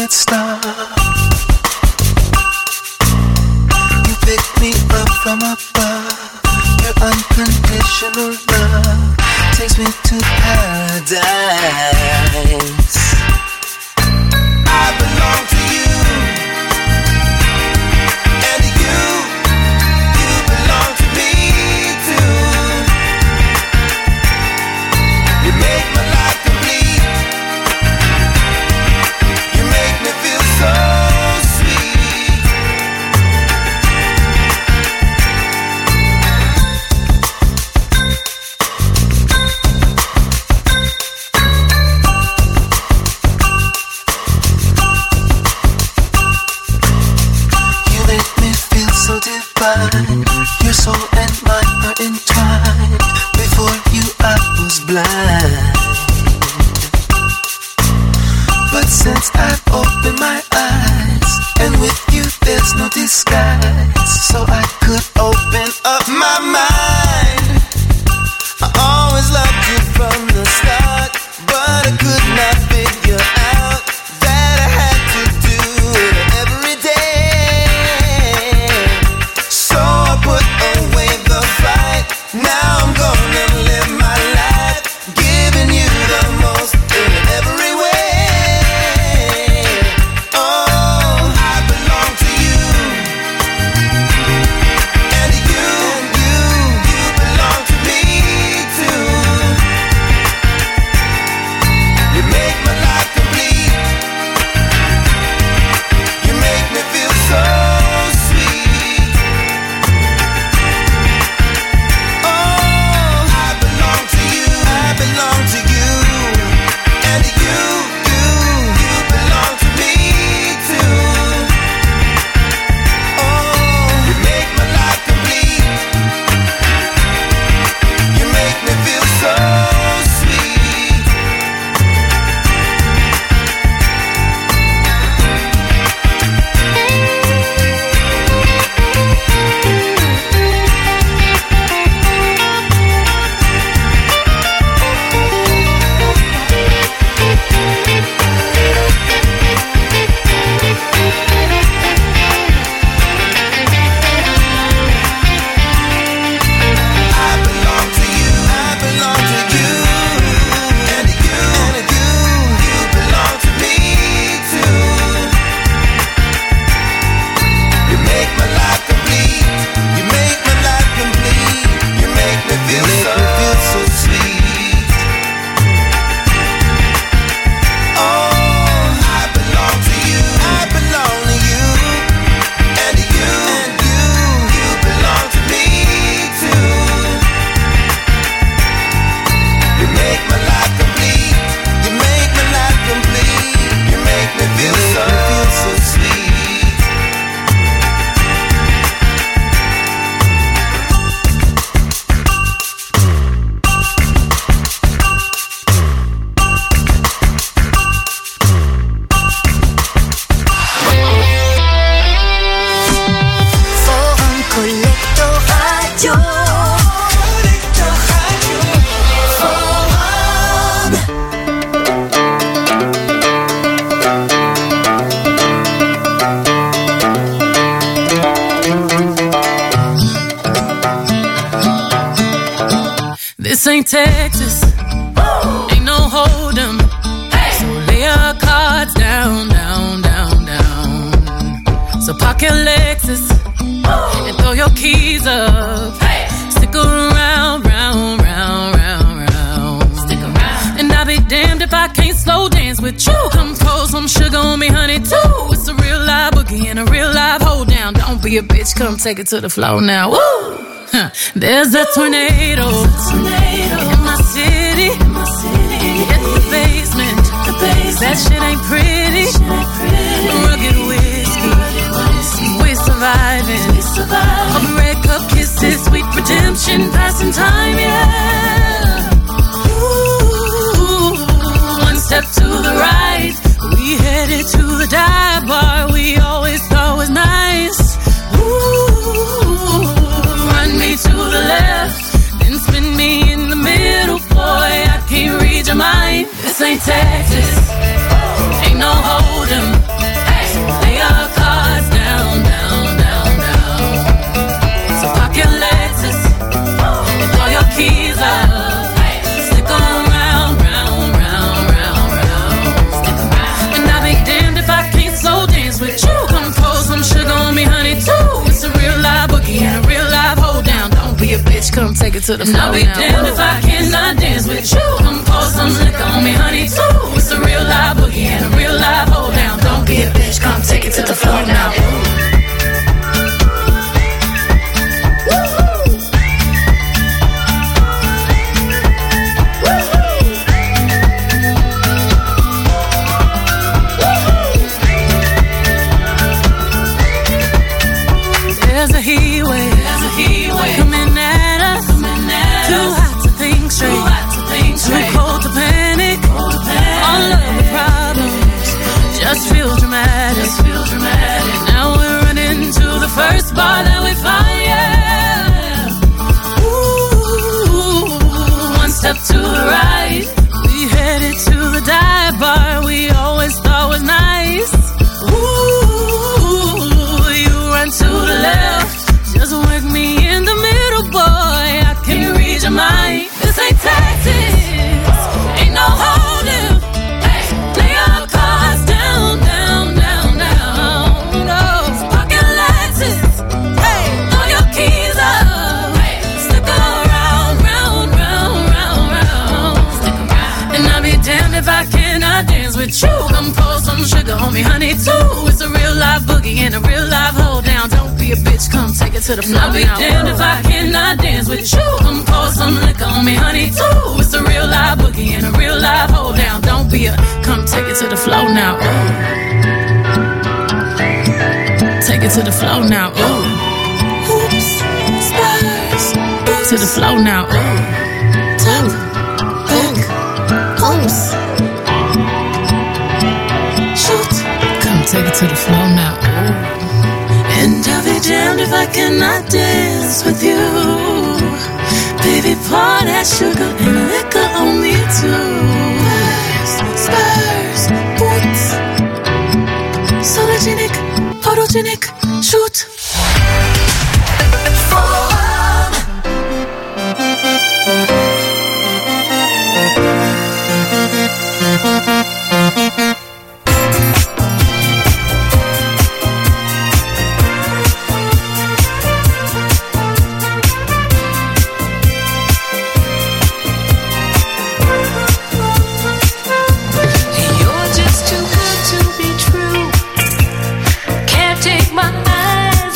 can't stop. You pick me up from above. Your unconditional love takes me to paradise. I belong to you, and you belong to me too. You make my life complete. You make me feel so sweet. You make me feel so divine. Your soul and mine are entwined. Before you I was blind, but since I've opened my eyes, and with you there's no disguise, so I could open up my mind. I always loved you from the start, but I could not figure out that I had to do it every day. So I put away the fight. Now I'm gonna live my life, giving you the most in every way. Oh, I belong to you, and you belong to me too. You make my life complete. You make me feel so sweet. Oh, I belong to you, and you belong to me too. Oh, you make my life complete. You make me feel so sweet. I belong to you, and you belong to me too. You make my life complete. You make my life complete. You make me feel so sweet. Oh, I belong to you, and you belong to me too. You make my life complete. You make my life complete. You make me feel so sweet. Forum Collector Radio. Forum. This ain't Texas, ain't no hold'em. So lay your cards down, down, down, down. So park your Lexus and throw your keys up. Stick around, round, round, round, round. Stick around. And I'll be damned if I can't slow dance with you. Come pour some sugar on me, honey, too. It's a real live boogie and a real live hold down. Don't be a bitch, come take it to the floor now. Woo! There's a tornado in my city. Hit the basement. That shit ain't pretty. Rugged whiskey. We're surviving. All the red cup kisses, sweet redemption, passing time, yeah. Ooh, one step to the right, we headed to the dive bar we always thought was nice. Ooh, run me to the left, then spin me in the middle, boy, I can't read your mind. This ain't Texas, ain't no hold'em. it to the floor. I'll be damned if I cannot dance with you. Come pour some liquor on me, honey, too. It's a real live boogie and a real live hold down. Don't be a bitch, come take it to the floor now. There's a heat wave coming at us. Too hot to think straight, too cold to panic. All of the problems just feel dramatic. Now we're running to the first bar that we find. Yeah. Ooh, one step to the right, we headed to the dive bar we always thought was nice. Ooh, you run to the left, just work me in the middle, boy. I can read your mind. This ain't Texas, ain't no holding. Hey, lay your cards down, down, down, down. No, pocket Lexus. Hey, throw your keys up. Hey, stick around, round, round, round, round. Stick around. And I'll be damned if I cannot dance with you. Come pour some sugar on me, honey, too. It's a real live boogie and a real live hold down. Don't be a bitch, come take it to the floor. I'll be damned if I cannot dance with you. Come pour some liquor on me, honey, too. It's a real live boogie and a real live hold down. Don't be a, come take it to the floor now. Ooh. Take it to the floor now. Ooh. Oops, spurs. To the floor now. Ooh. Top, back, oops. Shoot. Come take it to the floor now. Ooh. And I'll be damned if I cannot dance with you. Baby, pour that sugar and liquor on me too. Spurs, boots, sologenic, photogenic, shoot. You're just too good to be true. Can't take my eyes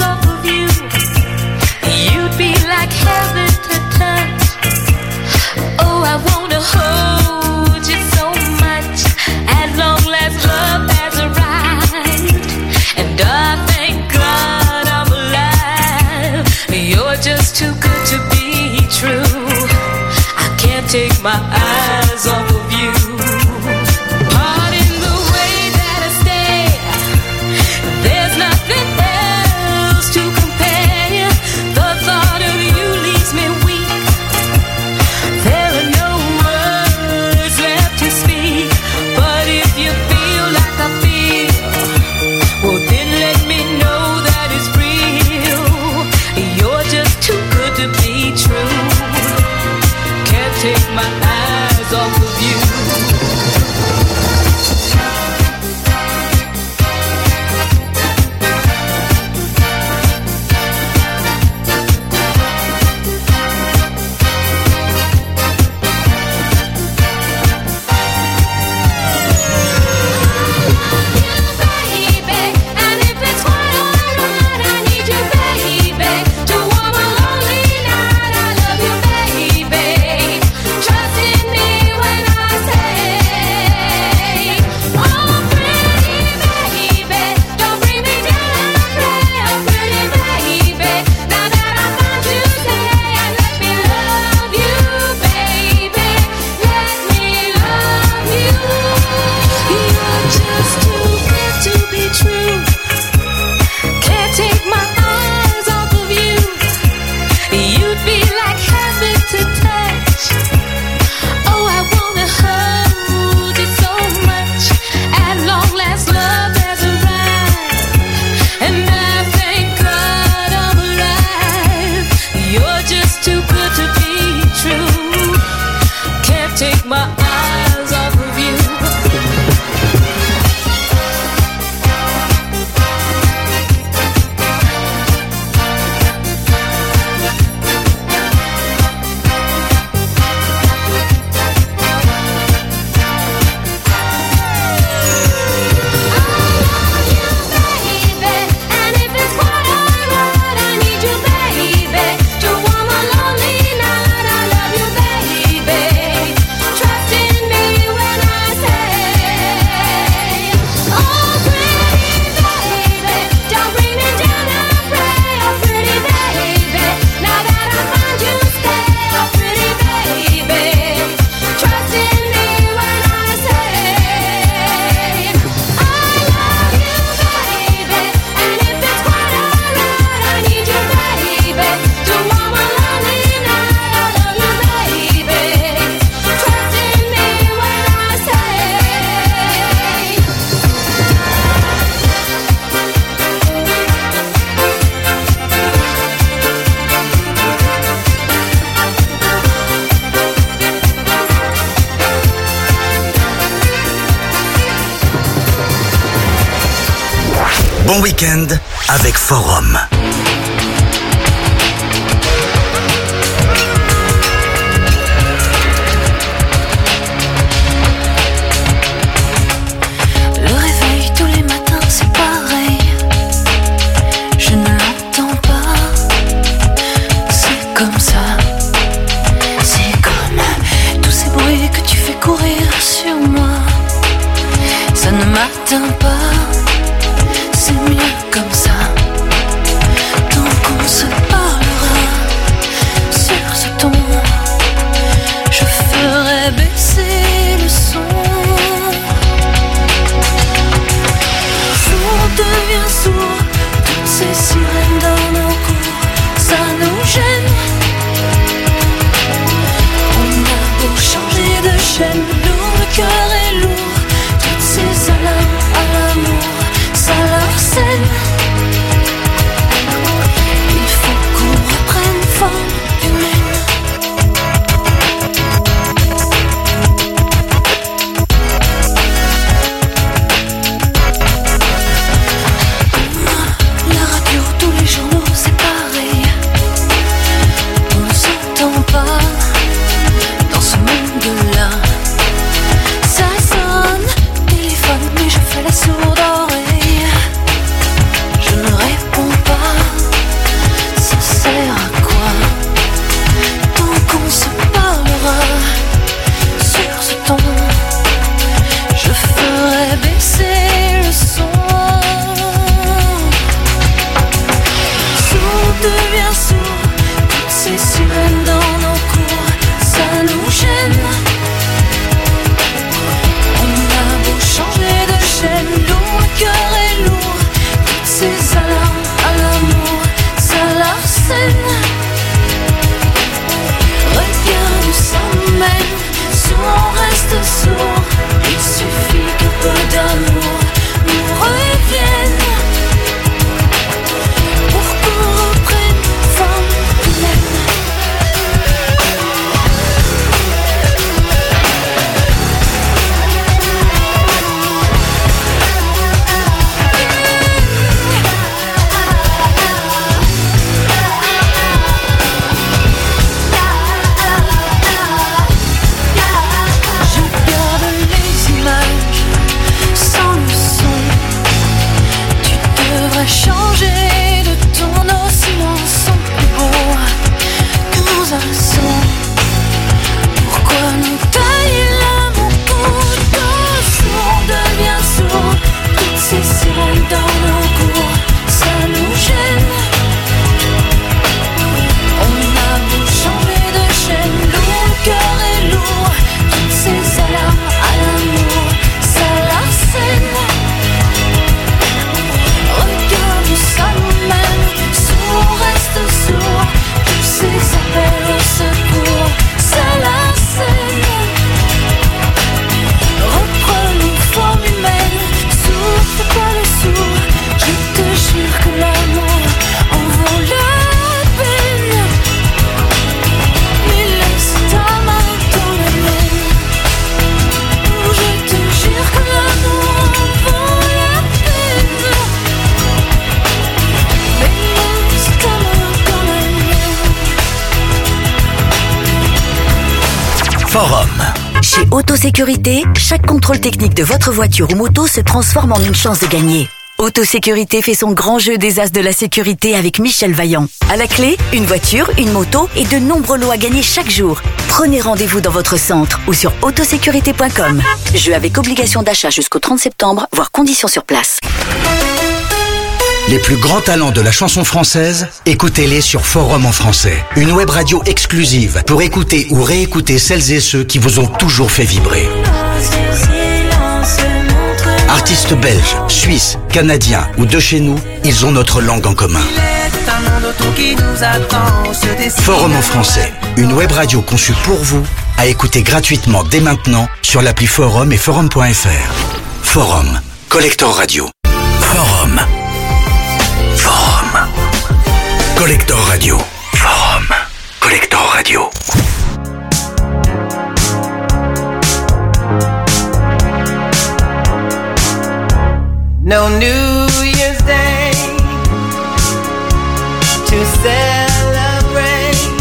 Bon week-end avec Forum. M'atteins pas, c'est mieux comme ça. Tant qu'on se parlera sur ce ton, je ferai baisser le son. Sourd devient sourd, toutes ces sirènes dans nos cours, ça nous gêne. On a beau changer de chaîne, lourd, le cœur est lourd. Ces alarmes à l'amour, ça leur scène. Il faut qu'on reprenne forme humaine. La radio, tous les journaux, c'est pareil. On ne s'entend pas dans ce monde-là. Ça sonne, mais je fais la sourde oreille. Je ne réponds pas, ça sert à quoi? Tant qu'on se parlera sur ce ton, je ferai baisser le son. Sourd devient sourd, toutes ces sirènes dans nos cours, ça nous gêne. Changer de chaîne, lourd, le cœur est lourd. Toutes ces alarmes à l'amour, ça l'arsène. Regarde où ça mène, sourd on reste sourd. Il suffit qu'un peu d'amour nous revienne pour qu'on reprenne forme humaine. Changer de ton oscillant sont plus beaux que nos accents. Pourquoi nous tailler là mon couteau? Sourd devient sourd, toutes ces sirènes dans nos cours, ça nous gêne. On a beau changer de chaîne, lourd, le cœur est lourd. Toutes ces alarmes à l'amour, ça l'arsène. Ça nous mène, sourd reste sourd. Tous ces appels au secours, ça la scène. Reprenons forme humaine, sourd, fais pas le sourd. Je te jure que l'amour en vaut la peine. Mais laisse ta main dans la mienne. Je te jure que l'amour en vaut la peine. Forum. Chez Autosécurité, chaque contrôle technique de votre voiture ou moto se transforme en une chance de gagner. Autosécurité fait son grand jeu des as de la sécurité avec Michel Vaillant. À la clé, une voiture, une moto et de nombreux lots à gagner chaque jour. Prenez rendez-vous dans votre centre ou sur autosécurité.com. Jeu avec obligation d'achat jusqu'au 30 septembre, voire conditions sur place. Les plus grands talents de la chanson française, écoutez-les sur Forum en français. Une web radio exclusive pour écouter ou réécouter celles et ceux qui vous ont toujours fait vibrer. Artistes belges, suisses, canadiens ou de chez nous, ils ont notre langue en commun. Forum en français, une web radio conçue pour vous, à écouter gratuitement dès maintenant sur l'appli Forum et forum.fr. Forum, Collector Radio. Forum. Forum. Collector Radio. Forum. Collector Radio. No New Year's Day. day to celebrate.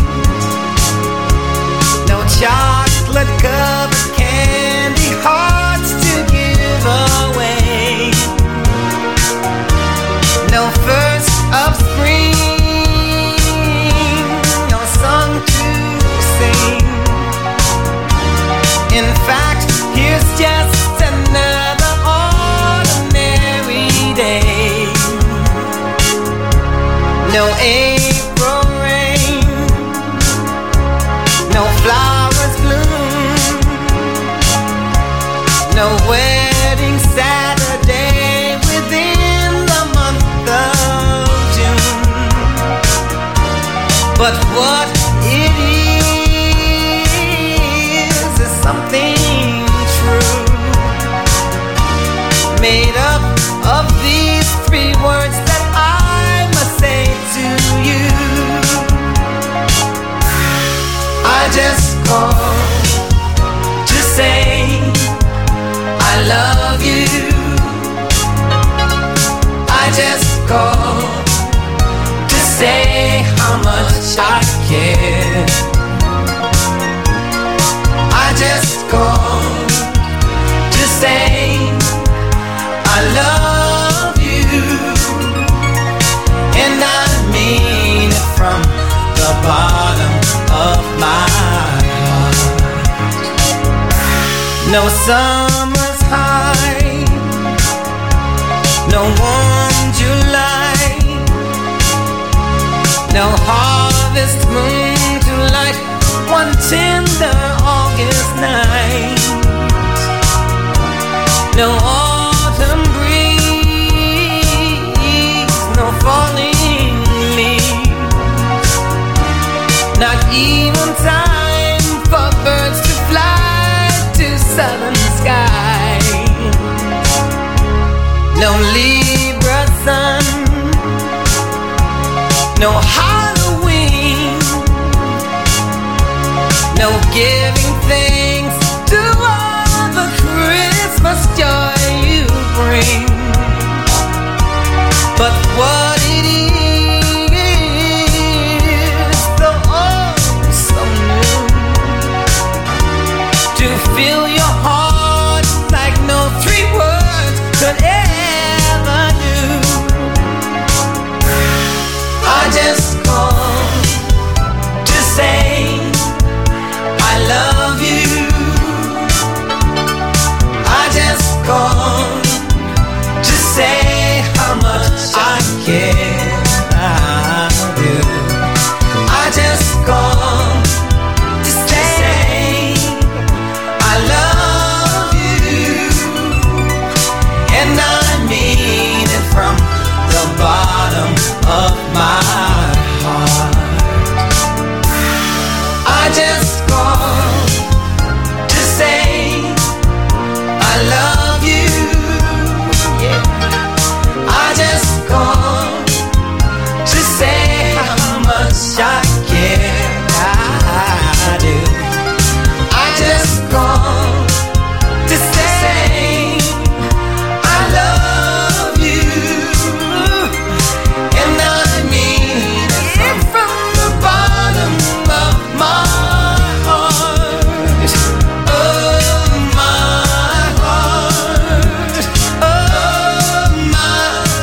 No chocolate covered candy hearts to give away. No first of spring, no song to sing. In fact, here's just another ordinary day. No April rain, no flowers bloom, no wedding Saturday within the month of June. But what it is something true, made up of these three words that I must say to you. I just called to say I love you. I just called to say how much I care. I just called to say I love you, and I mean it from the bottom of my heart. No summer's high, no warm July, no harvest moon to light one tender August night. No autumn breeze, no falling leaves, not even time for birds to fly to southern skies. No Libra sun, no Halloween, no giving thanks to all the Christmas joy you bring. But what it is, so oh so new, to fill your heart like no three words could ever do. I just called to say I love you. I just called to say how much I care. I do. I just called to say I love you, and I mean it from the bottom of my heart. I just called to say I love you. Yeah. I just called to say how much I care. I do. I just called to say I love you, and I mean it from the bottom of my heart. Oh my heart. Oh my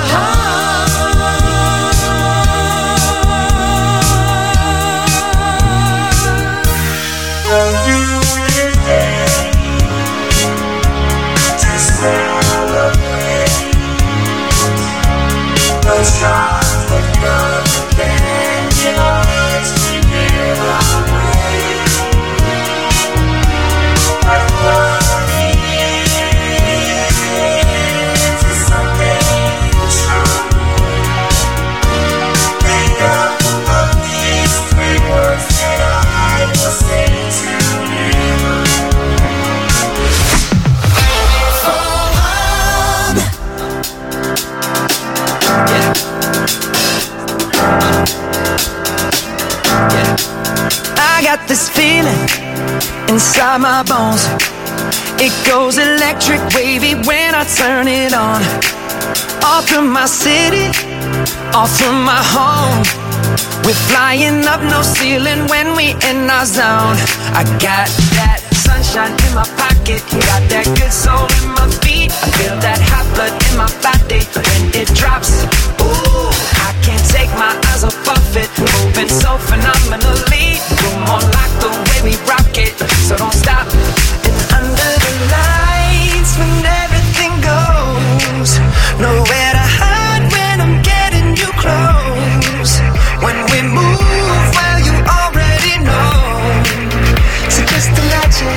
this feeling inside my bones. It goes electric wavy when I turn it on. all through my city, all through my home. We're flying up, no ceiling when we in our zone. I got that sunshine in my pocket, got that good soul in my feet. I feel that hot blood in my body when it drops. Ooh, I can't take my eyes off of it, moving so phenomenally. Room on lock, the way we rock it, so don't stop. And under the lights, when everything goes, nowhere to hide when I'm getting you close. When we move, well, you already know. So just imagine.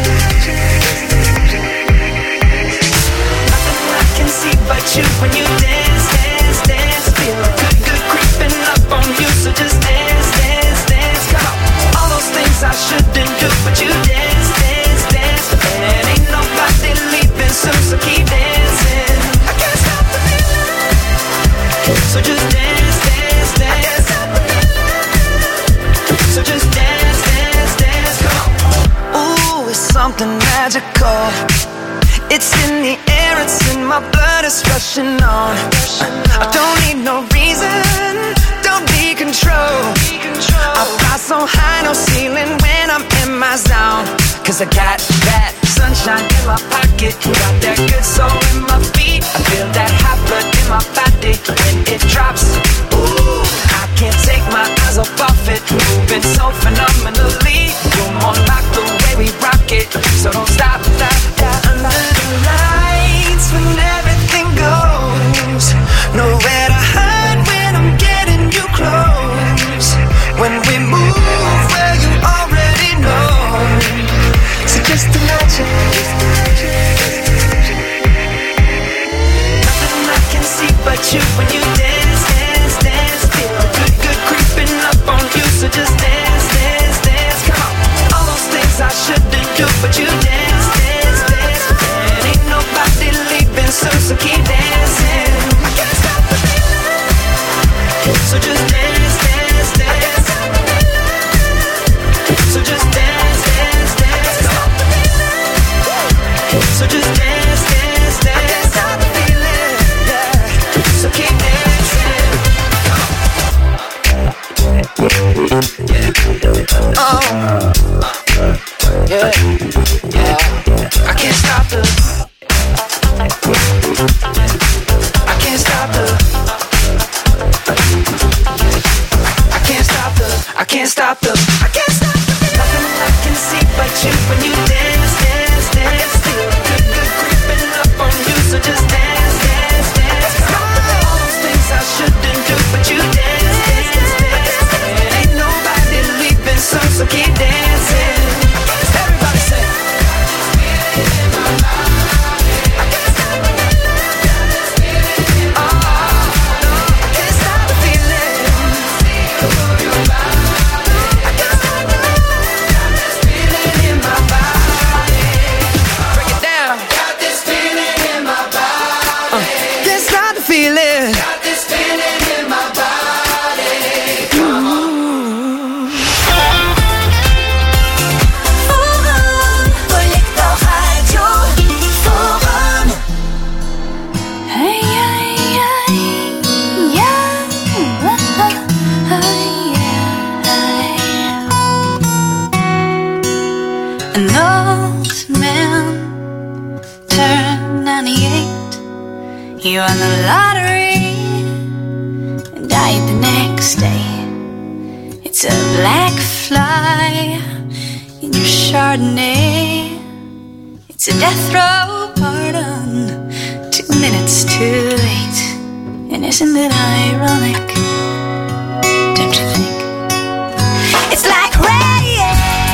Nothing I can see but you when you dance, dance, dance. Feel good, good creeping up on you. So just dance, dance, dance. Come on. All those things I shouldn't do, but you dance, dance, dance. And ain't nobody leaving soon, so keep dancing. I can't stop the feeling. So just dance, dance, dance. So just dance, dance, dance, come on. Ooh, it's something magical. It's in the air, it's in my blood, it's rushing on. I don't need no reason, don't be control. I fly so high, no ceiling when I'm in my zone. Cause I got that sunshine in my pocket, got that good soul in my feet. I feel that hot blood in my body when it drops. Ooh, I can't take my eyes off of it, moving so phenomenally. Room on lock, the way we rock it, so don't stop, stop, stop. Under the lights, when everything goes, nowhere to hide when I'm getting you close. When we move, well, you already know. So just imagine. Nothing I can see but you when you dance, dance, dance. Feel good, good creeping up on you. So just dance, dance, dance. Come on. All those things I shouldn't do, but you dance, dance, dance. And ain't nobody leaving soon, so keep dancing. I can't stop the feeling. So just dance, dance, dance. So just dance, dance, dance. Come on. So just dance, dance, dance. I can't stop the feeling, yeah. So keep dancing. Oh, yeah, yeah. I can't stop the. I can't stop the. I can't stop the. I can't stop the. I can't stop the. Nothing I can see but you when you dance, dance, dance. Feel good, good creeping up on you. So just dance, dance, dance. All those things I shouldn't do, but you dance, dance, dance. And ain't nobody leaving soon, so keep dancing. Everybody say. I can't stop the feeling. Oh, no, I can't stop the feeling. I can't stop the feeling in my body. Break it down. Got this feeling in my body. Can't stop the feeling. Got this feeling in my body. Come on. Forum, Collector Radio, Forum. Hey, hey, hey, yeah, An old man turned 98. He won the lottery and died the next day. It's a black fly in your Chardonnay. It's a death row pardon, 2 minutes too late. And isn't it ironic? Don't you think? It's like rain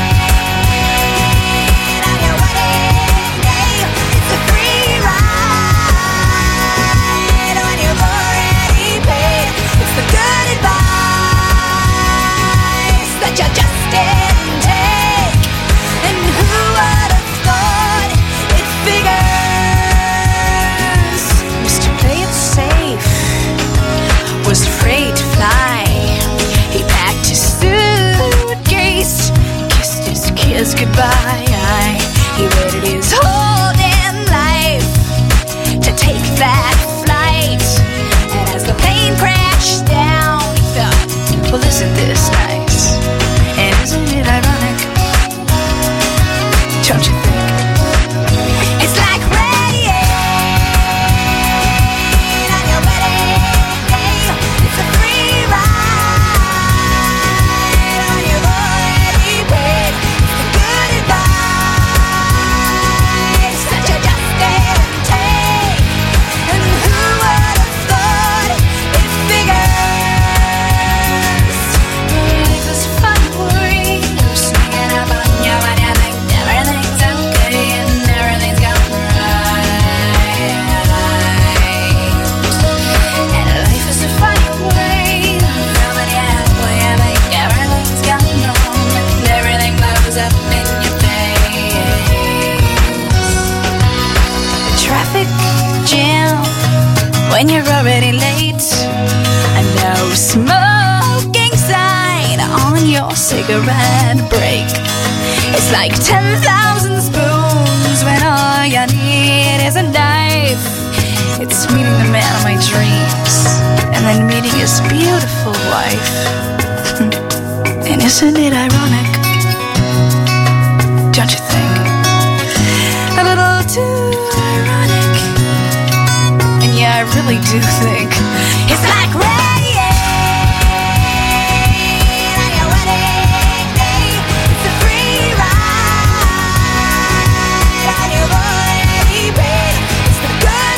on your wedding day. It's a free ride when you've already paid. It's the good advice that you just didn't take. And who would have thought it figures? Mr. Play It Safe was afraid to fly. already late. I know smoking sign on your cigarette break. It's like 10,000 spoons when all you need is a knife. It's meeting the man of my dreams and then meeting his beautiful wife. And isn't it ironic? Don't you think? A little too ironic. And yeah, I really do think it's like rain on your wedding day. It's a free ride on your body, babe. It's the good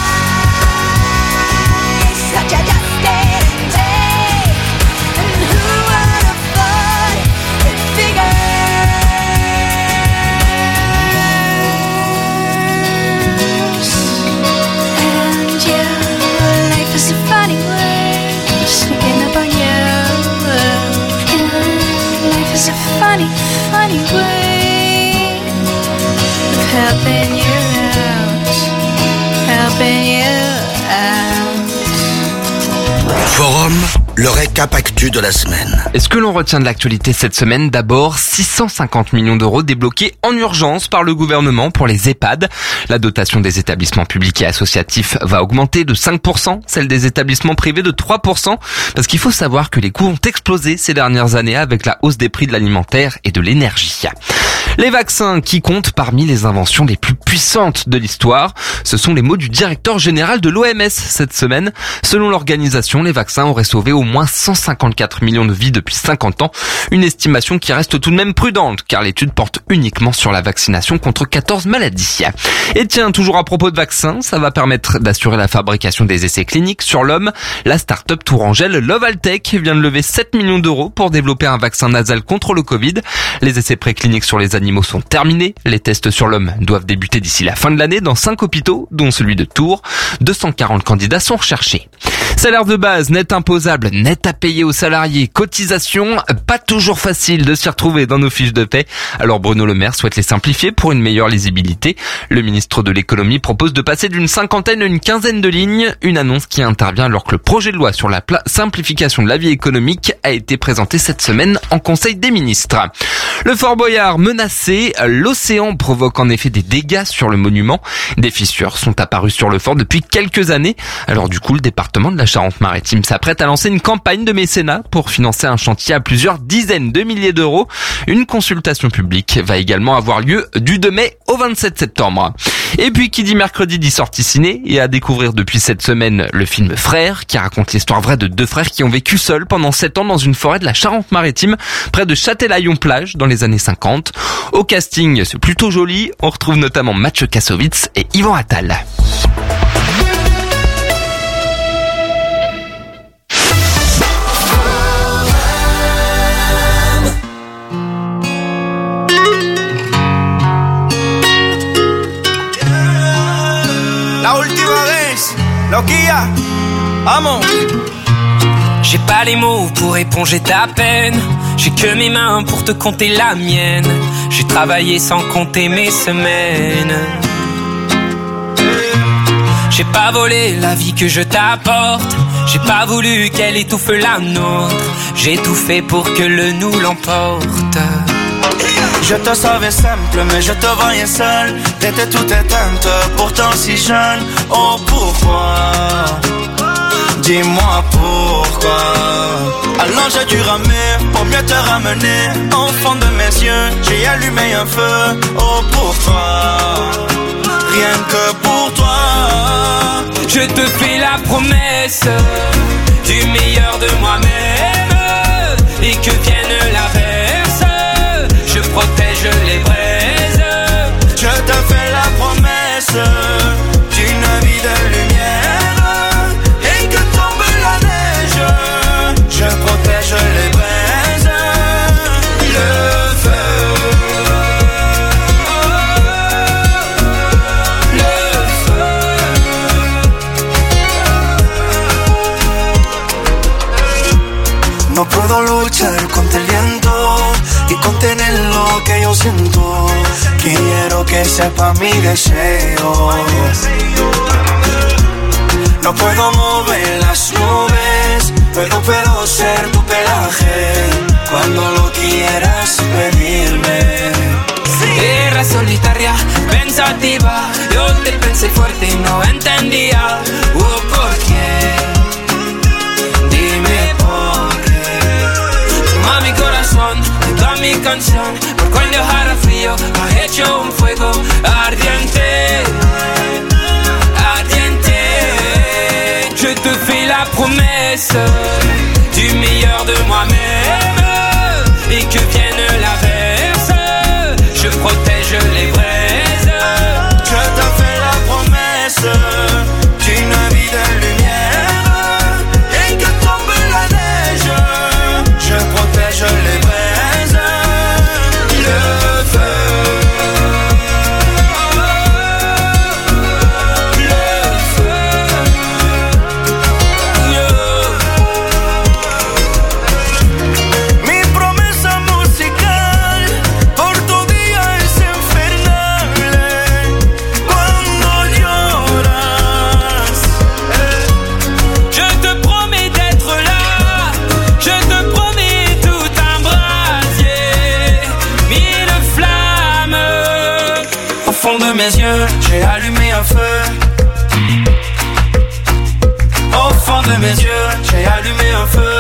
advice that you just didn't take. And who would have thought it figures? And yeah, life is a funny way sneaking up on you. And life is a funny, funny way of helping you out, helping you out. Forum, le récap actu de la semaine. Et ce que l'on retient de l'actualité cette semaine, d'abord 650 millions d'euros débloqués en urgence par le gouvernement pour les EHPAD. La dotation des établissements publics et associatifs va augmenter de 5%, celle des établissements privés de 3%, parce qu'il faut savoir que les coûts ont explosé ces dernières années avec la hausse des prix de l'alimentaire et de l'énergie. Les vaccins qui comptent parmi les inventions les plus puissantes de l'histoire, ce sont les mots du directeur général de l'OMS cette semaine. Selon l'organisation, les vaccins auraient sauvé au moins 154 millions de vies depuis 50 ans, une estimation qui reste tout de même prudente car l'étude porte uniquement sur la vaccination contre 14 maladies. Et tiens, toujours à propos de vaccins, ça va permettre d'assurer la fabrication des essais cliniques sur l'homme. La start-up tourangelle Lovaltech vient de lever 7 millions d'euros pour développer un vaccin nasal contre le Covid. Les essais précliniques sur les animaux sont terminés. Les tests sur l'homme doivent débuter d'ici la fin de l'année dans 5 hôpitaux, dont celui de Tours. 240 candidats sont recherchés. Salaire de base, net imposable, net à payer aux salariés, cotisation, pas toujours facile de s'y retrouver dans nos fiches de paie. Alors Bruno Le Maire souhaite les simplifier pour une meilleure lisibilité. Le ministre de l'économie propose de passer d'une cinquantaine à une quinzaine de lignes, une annonce qui intervient alors que le projet de loi sur la simplification de la vie économique a été présenté cette semaine en Conseil des ministres. Le Fort Boyard menacé, l'océan provoque en effet des dégâts sur le monument. Des fissures sont apparues sur le fort depuis quelques années. Alors du coup, le département de la Charente-Maritime s'apprête à lancer une campagne de mécénat pour financer un chantier à plusieurs dizaines de milliers d'euros. Une consultation publique va également avoir lieu du 2 mai au 27 septembre. Et puis qui dit mercredi dit sortie ciné, et à découvrir depuis cette semaine le film Frères, qui raconte l'histoire vraie de deux frères qui ont vécu seuls pendant 7 ans dans une forêt de la Charente-Maritime, près de Châtelaillon-Plage dans les années 50. Au casting, c'est plutôt joli, on retrouve notamment Mathieu Kassovitz et Yvan Attal. La última vez, loquilla, vamos. J'ai pas les mots pour éponger ta peine. J'ai que mes mains pour te compter la mienne. J'ai travaillé sans compter mes semaines. J'ai pas volé la vie que je t'apporte. J'ai pas voulu qu'elle étouffe la nôtre. J'ai tout fait pour que le nous l'emporte. Je te savais simple, mais je te voyais seul. T'étais toute éteinte, pourtant si jeune. Oh pourquoi? Dis-moi pourquoi. Alors j'ai dû ramer pour mieux te ramener. Au fond de mes yeux, j'ai allumé un feu. Oh pour toi, rien que pour toi. Je te fais la promesse du meilleur de moi-même. Et que vienne l'averse, je protège les braises. Je te fais la promesse d'une vie de lumière. Et que tombe la neige, je protège les braises. Le feu, le feu. No puedo luchar contra el viento y contener lo que yo siento. Quiero que sepa mi deseo. No puedo mover las nubes, pero puedo ser tu pelaje cuando lo quieras pedirme. Era solitaria, pensativa, yo te pensé fuerte y no entendía por qué. Dime por qué. Toma mi corazón, toda mi canción, por cuando hará frío, ha hecho un fuego ardiente, ardiente. Je te fais la promesse du meilleur de moi-même et que vienne l'averse, je protège les braises. Je te fais la promesse d'une vie de lumière et que tombe la neige, je protège les braises. Le feu, de mes yeux, j'ai allumé un feu. Au fond de mes yeux, j'ai allumé un feu.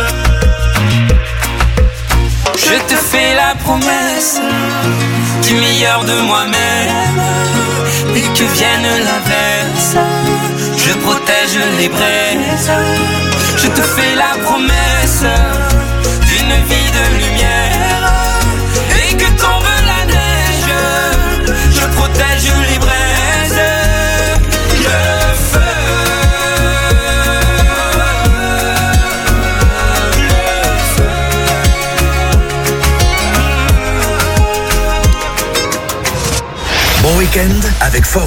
Je te fais la promesse du meilleur de moi-même et que vienne l'averse, je protège les braises. Je te fais la promesse d'une vie de lumière et que tombe la neige, je protège les braises. Le feu, le feu. Bon week-end avec Forum.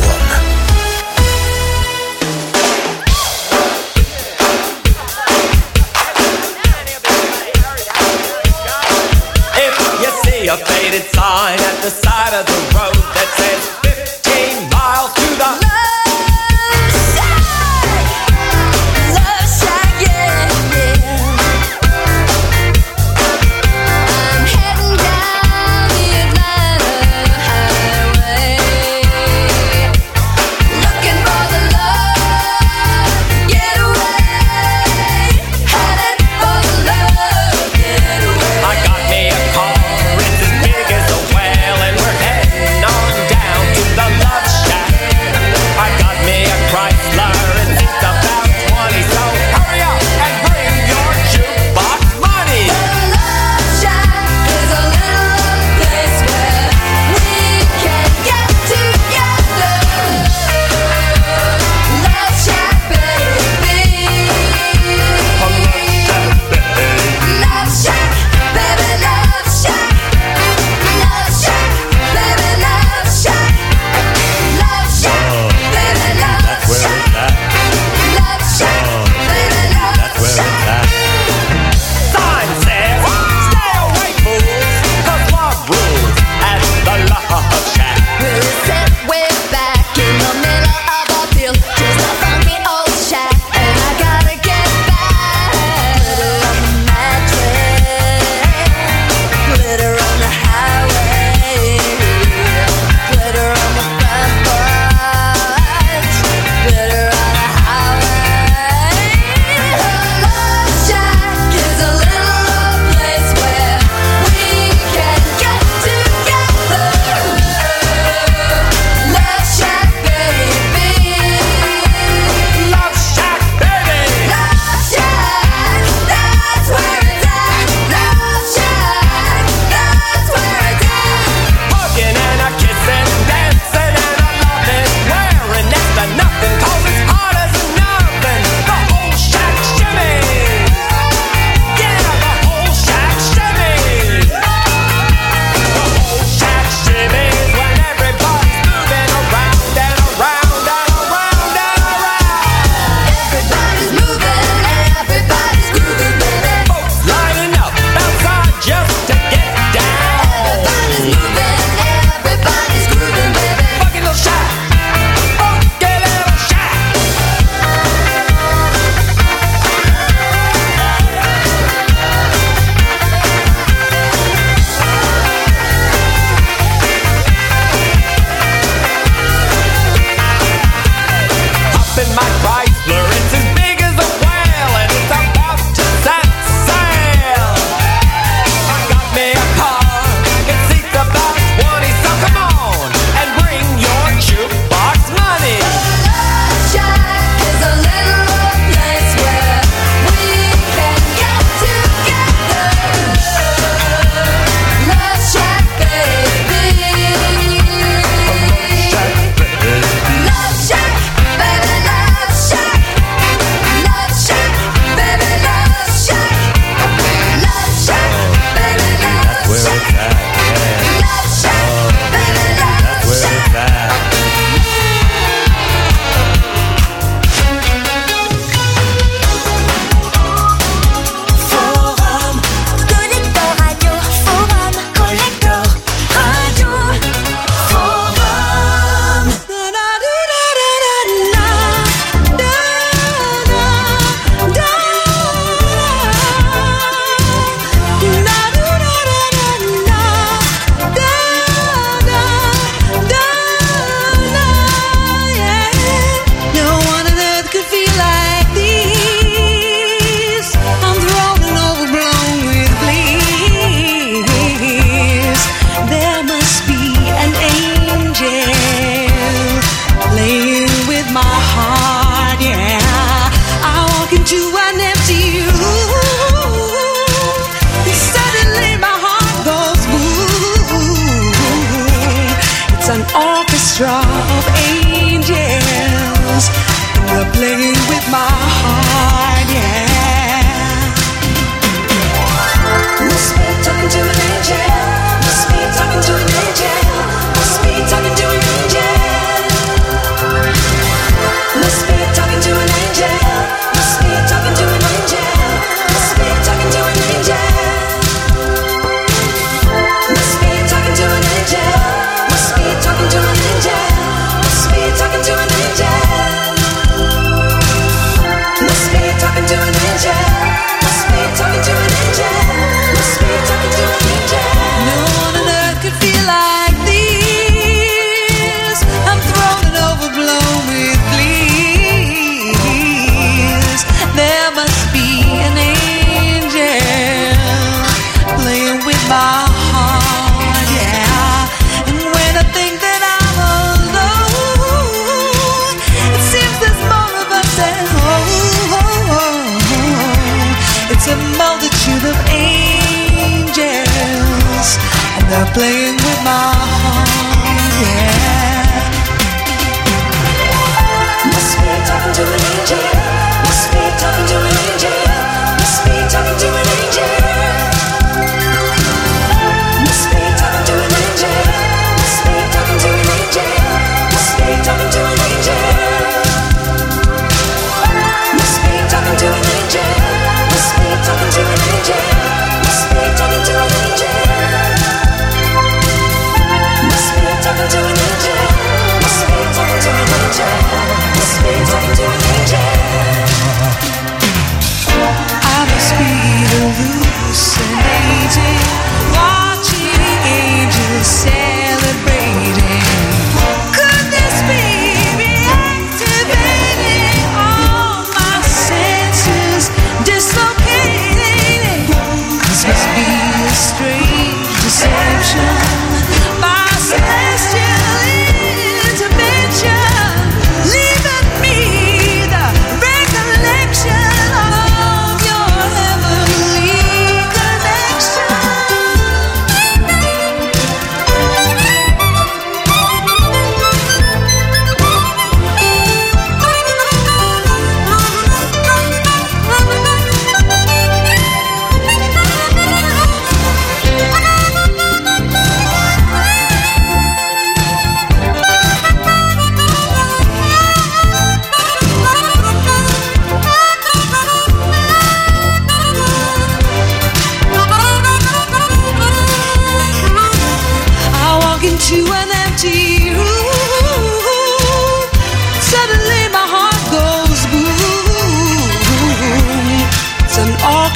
A faded sign at the side of the road that says 15 miles to the Love shack, yeah, yeah. I'm heading down the Atlanta highway.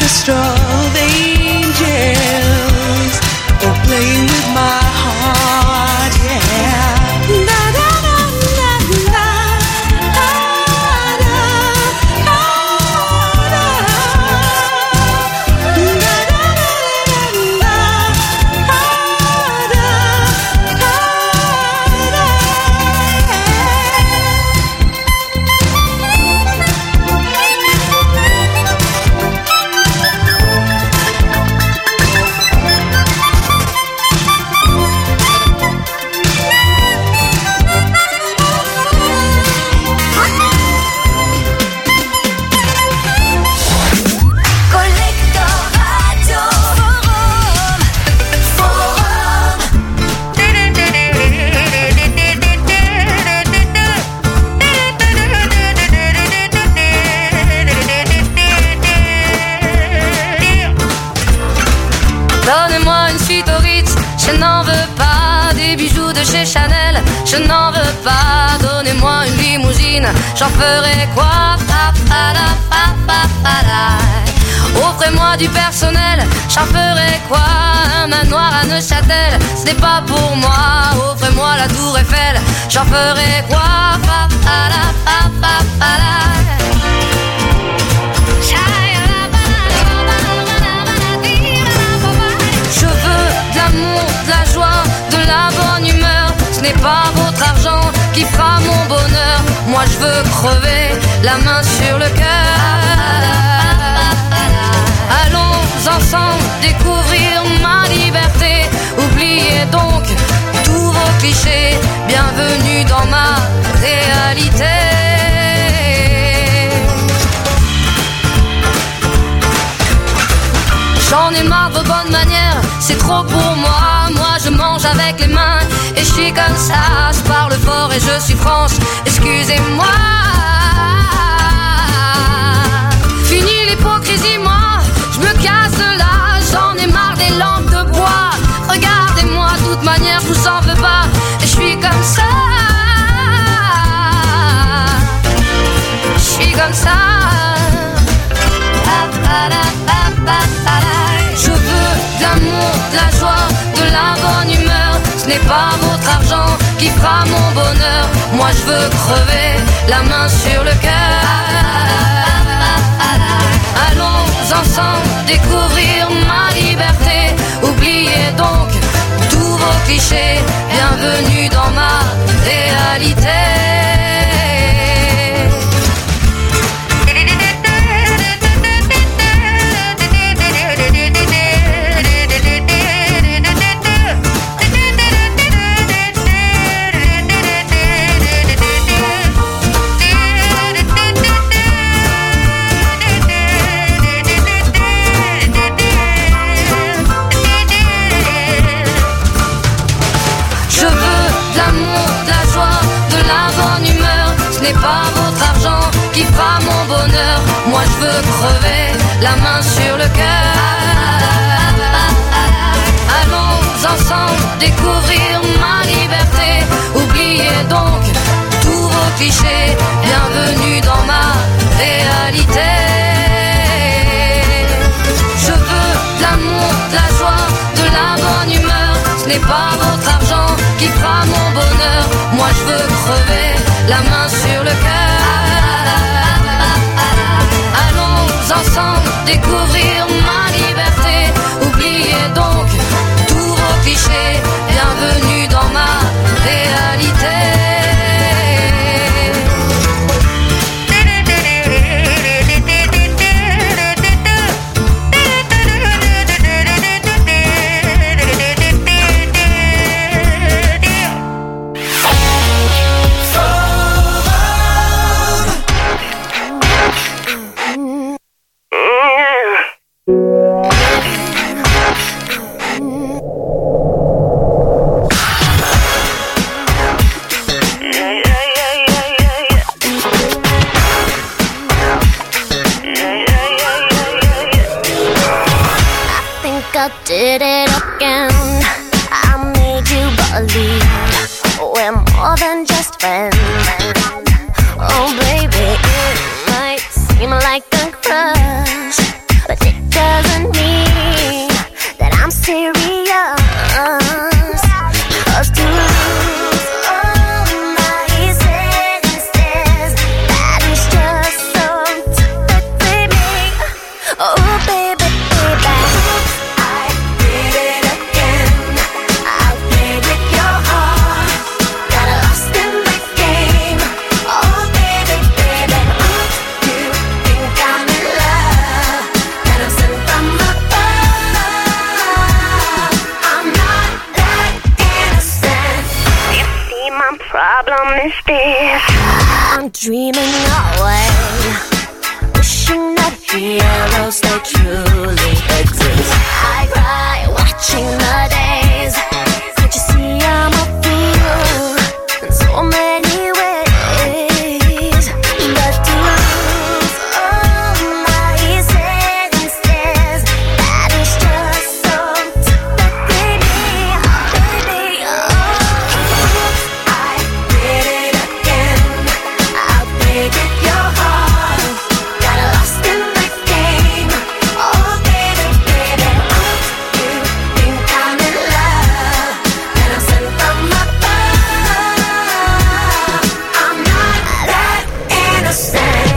orchestra of angels, oh, playing with my heart, yeah. Da da da da da, da da da da, da da Donnez-moi une suite au Ritz, je n'en veux pas. Des bijoux de chez Chanel, je n'en veux pas. Donnez-moi une limousine, j'en ferai quoi? Offrez-moi du personnel, j'en ferai quoi? Un manoir à Neuchâtel, ce n'est pas pour moi. Offrez-moi la tour Eiffel, j'en ferai quoi? Je veux de l'amour, de la joie, de la bonne humeur. Ce n'est pas votre argent qui fera mon bonheur. Moi je veux crever, la main sur le cœur. Allons ensemble découvrir ma liberté. Oubliez donc tous vos clichés. Bienvenue dans ma réalité. J'en ai marre de vos bonnes manières, c'est trop pour moi. Moi je mange avec les mains et je suis comme ça. Je parle fort et je suis France, excusez-moi. Fini l'hypocrisie, moi, je me casse de là. J'en ai marre des lampes de bois. Regardez-moi, de toute manière, je vous en veux pas. Et je suis comme ça. Je suis comme ça. Je veux de l'amour, de la joie, de la bonne humeur. Ce n'est pas votre argent qui fera mon bonheur. Moi je veux crever, la main sur le cœur. Allons ensemble découvrir ma liberté. Oubliez donc tous vos clichés. Bienvenue dans ma réalité. Ce n'est pas votre argent qui fera mon bonheur. Moi je veux crever, la main sur le cœur. Allons ensemble découvrir ma liberté. Oubliez donc tous vos clichés. Bienvenue dans ma réalité. Je veux de l'amour, de la joie, de la bonne humeur. Ce n'est pas votre argent qui fera mon bonheur. Moi je veux crever, la main sur le cœur. Allons ensemble découvrir ma liberté. Oubliez donc tous vos clichés. Bienvenue dans ma réalité. Did it again. I made you believe we're more than just friends. Oh baby, it might seem like a crush, but it doesn't miss this. I'm dreaming away, wishing that heroes they truly exist. I cry watching the days. Can't you see I'm a fool in so many ways? But to lose all my senses, that is just so baby, baby, I did it again. I'll break it, your heart. Got lost in the game. Oh baby, baby, you think I'm in love, and I'm sent from above. I'm not that innocent.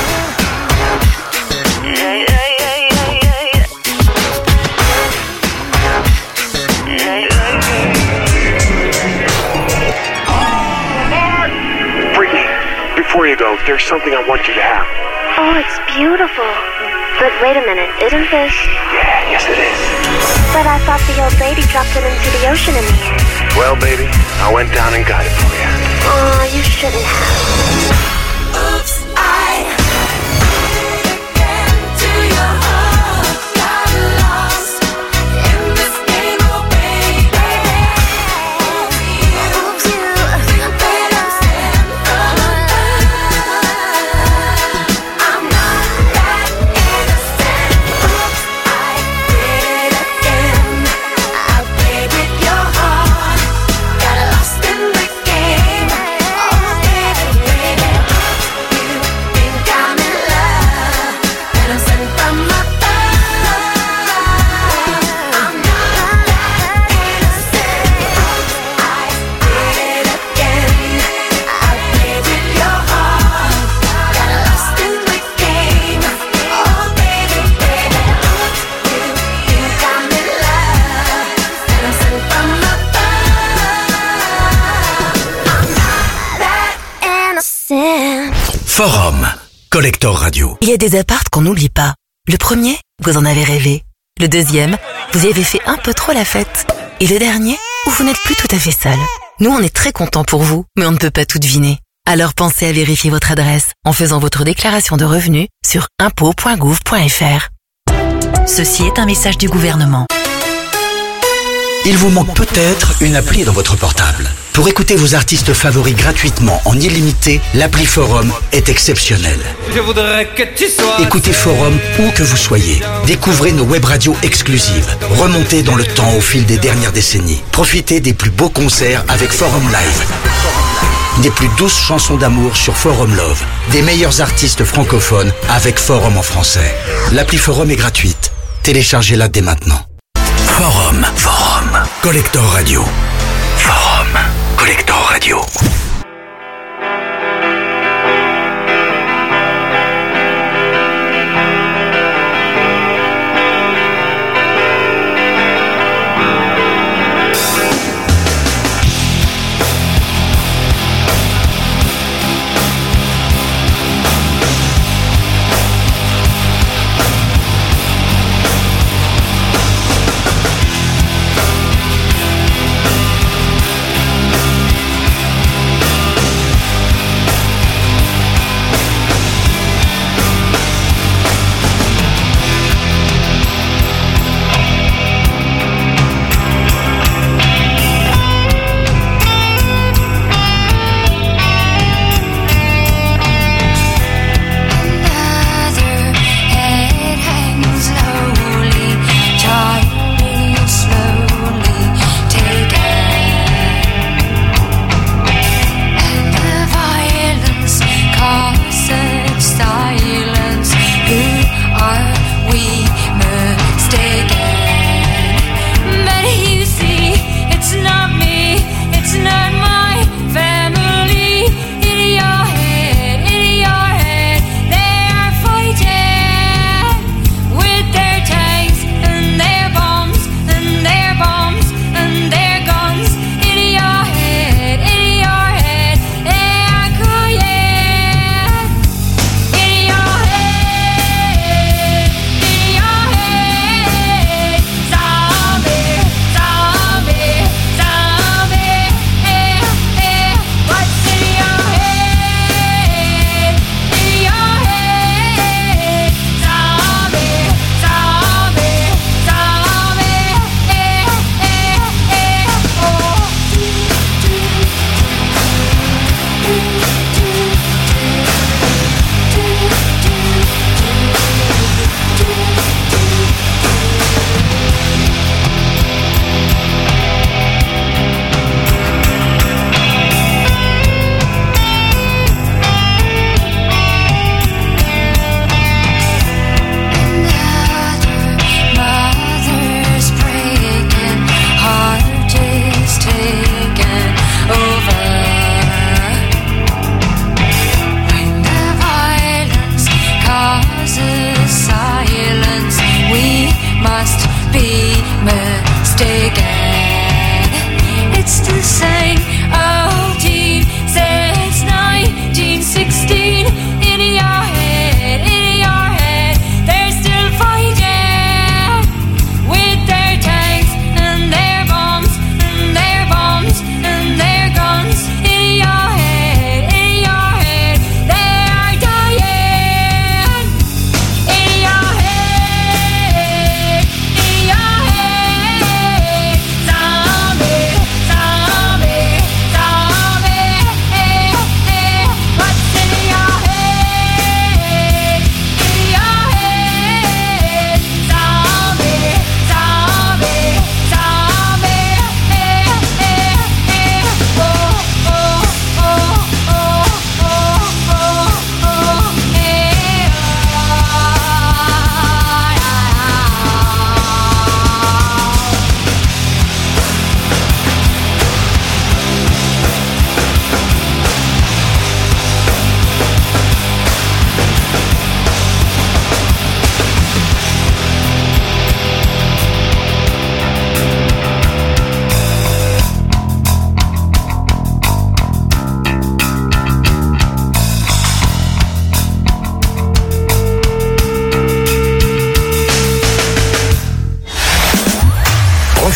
Brittany, before you go, there's something I want you to have. Oh, it's beautiful. But wait a minute, isn't this? Yeah, yes it is. But I thought the old lady dropped it into the ocean in the end. Well, baby, I went down and got it for you. Oh, you shouldn't have. Oops, I did it again to your heart. Got lost in this game, oh baby. Oops, you better stand from above. I'm not that innocent. Oops, I did it again. I played with your heart. Got lost in the game. Oh baby, baby, you think I'm in love, and I'm sent from above. I'm not that innocent. I did it again. I played with your heart. Got lost in the game. Oh baby, baby, you think I'm in love, and I'm sent from above. I'm not that innocent. Forum, Collector Radio. Il y a des apparts qu'on n'oublie pas. Le premier, vous en avez rêvé. Le deuxième, vous y avez fait un peu trop la fête. Et le dernier, où vous n'êtes plus tout à fait seul. Nous, on est très contents pour vous, mais on ne peut pas tout deviner. Alors pensez à vérifier votre adresse en faisant votre déclaration de revenus sur impôts.gouv.fr. Ceci est un message du gouvernement. Il vous manque peut-être une appli dans votre portable. Pour écouter vos artistes favoris gratuitement en illimité, l'appli Forum est exceptionnelle. Je voudrais que tu sois. Écoutez Forum où que vous soyez. Découvrez nos web radios exclusives. Remontez dans le temps au fil des dernières décennies. Profitez des plus beaux concerts avec Forum Live. Des plus douces chansons d'amour sur Forum Love. Des meilleurs artistes francophones avec Forum en français. L'appli Forum est gratuite. Téléchargez-la dès maintenant. Forum. Collector Radio. Forum. Collector Radio. I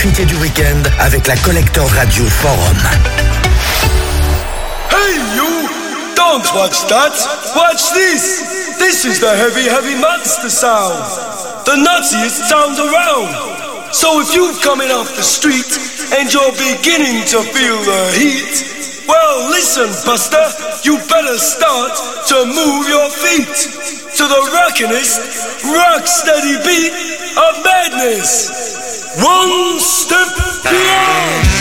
Profitez du week-end avec la Collector Radio Forum. Hey you! Don't watch that! Watch this! This is the heavy, heavy monster sound! The nuttiest sound around! So if you're coming off the street and you're beginning to feel the heat, well listen, Buster, you better start to move your feet to the rockinest, rock-steady beat of madness. One step beyond!